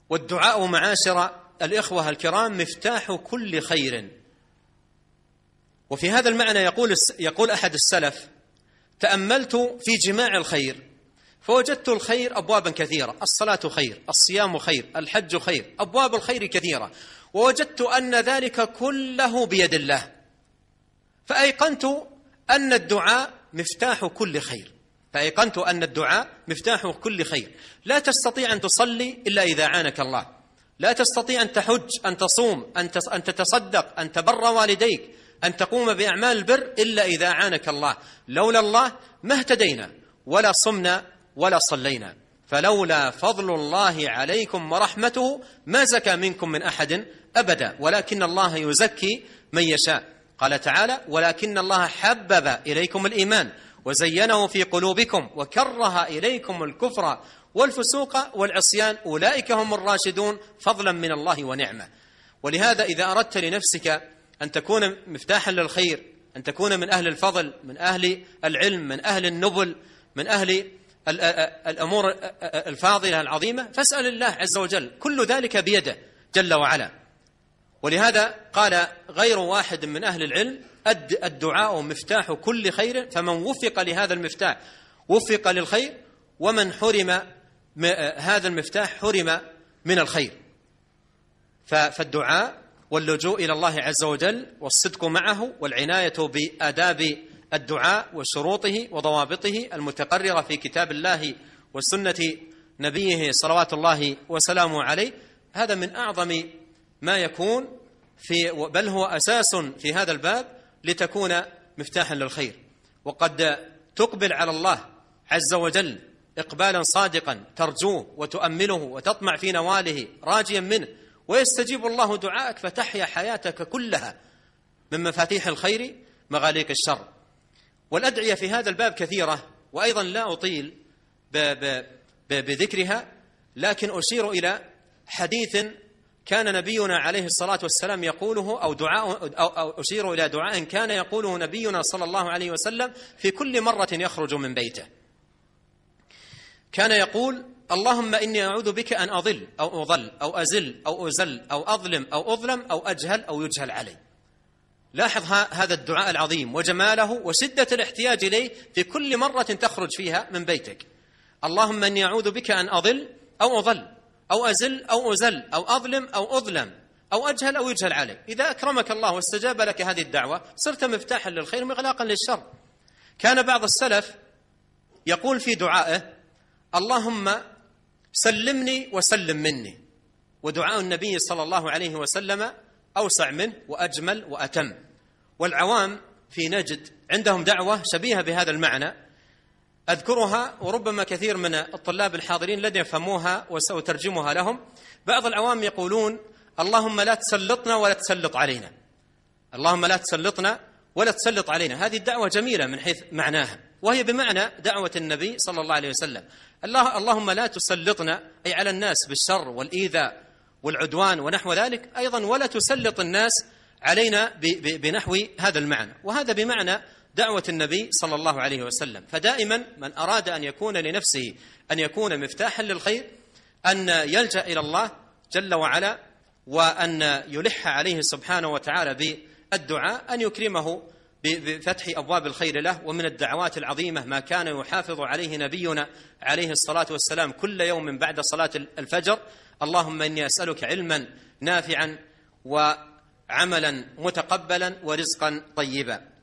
والدعاء معاشر الإخوة الكرام مفتاح كل خير. وفي هذا المعنى يقول أحد السلف: تأملت في جماع الخير فوجدت الخير أبوابا كثيرة، الصلاة خير، الصيام خير، الحج خير، أبواب الخير كثيرة، ووجدت أن ذلك كله بيد الله، فأيقنت أن الدعاء مفتاح كل خير. لا تستطيع أن تصلي إلا إذا عانك الله، لا تستطيع أن تحج، أن تصوم، أن تتصدق، أن تبر والديك، أن تقوم بأعمال البر إلا إذا عانك الله. لولا الله ما اهتدينا ولا صمنا ولا صلينا. فلولا فضل الله عليكم ورحمته ما زكى منكم من أحد أبدا، ولكن الله يزكي من يشاء. قال تعالى: ولكن الله حبب إليكم الإيمان وزينه في قلوبكم وكره إليكم الكفر والفسوق والعصيان أولئك هم الراشدون فضلا من الله ونعمة. ولهذا إذا أردت لنفسك أن تكون مفتاحا للخير، أن تكون من أهل الفضل، من أهل العلم، من أهل النبل، من أهل الأمور الفاضلة العظيمة، فاسأل الله عز وجل، كل ذلك بيده جل وعلا. ولهذا قال غير واحد من أهل العلم: الدعاء مفتاح كل خير، فمن وفق لهذا المفتاح وفق للخير، ومن حرم هذا المفتاح حرم من الخير. فالدعاء واللجوء إلى الله عز وجل والصدق معه والعناية بآداب الدعاء وشروطه وضوابطه المتقررة في كتاب الله وسنة نبيه صلوات الله وسلامه عليه، هذا من أعظم ما يكون بل هو أساس في هذا الباب لتكون مفتاحا للخير. وقد تقبل على الله عز وجل إقبالا صادقا ترجوه وتؤمله وتطمع في نواله راجيا منه، ويستجيب الله دعاءك فتحيا حياتك كلها من مفاتيح الخير مغاليق الشر. والأدعية في هذا الباب كثيرة، وأيضا لا أطيل بذكرها، لكن أشير إلى حديث كان نبينا عليه الصلاة والسلام يقوله، أو أشير إلى دعاء كان يقوله نبينا صلى الله عليه وسلم في كل مرة يخرج من بيته. كان يقول: اللهم إني أعوذ بك أن أضل أو أضل أو أزل أو أزل أو أظلم أو أظلم أو أجهل أو يجهل علي. لاحظ هذا الدعاء العظيم وجماله وشدة الاحتياج إليه في كل مرة تخرج فيها من بيتك. اللهم إني أعوذ بك أن أضل أو أضل أو أزل أو أزل أو أظلم أو أظلم أو أجهل أو يجهل علي. إذا أكرمك الله واستجاب لك هذه الدعوة صرت مفتاحا للخير مغلاقا للشر. كان بعض السلف يقول في دعائه: اللهم سلمني وسلم مني. ودعاء النبي صلى الله عليه وسلم أوسع منه وأجمل وأتم. والعوام في نجد عندهم دعوة شبيهة بهذا المعنى أذكرها، وربما كثير من الطلاب الحاضرين لن يفهموها وسأترجمها لهم. بعض العوام يقولون: اللهم لا تسلطنا ولا تسلط علينا، اللهم لا تسلطنا ولا تسلط علينا. هذه الدعوة جميلة من حيث معناها، وهي بمعنى دعوة النبي صلى الله عليه وسلم: اللهم لا تسلطنا أي على الناس بالشر والإيذاء والعدوان ونحو ذلك، أيضا ولا تسلط الناس علينا بنحو هذا المعنى. وهذا بمعنى دعوة النبي صلى الله عليه وسلم. فدائما من أراد أن يكون لنفسه أن يكون مفتاحا للخير أن يلجأ إلى الله جل وعلا، وأن يلح عليه سبحانه وتعالى بالدعاء أن يكرمه بفتح أبواب الخير له. ومن الدعوات العظيمة ما كان يحافظ عليه نبينا عليه الصلاة والسلام كل يوم بعد صلاة الفجر: اللهم إني أسألك علما نافعا وعملا متقبلا ورزقا طيبا.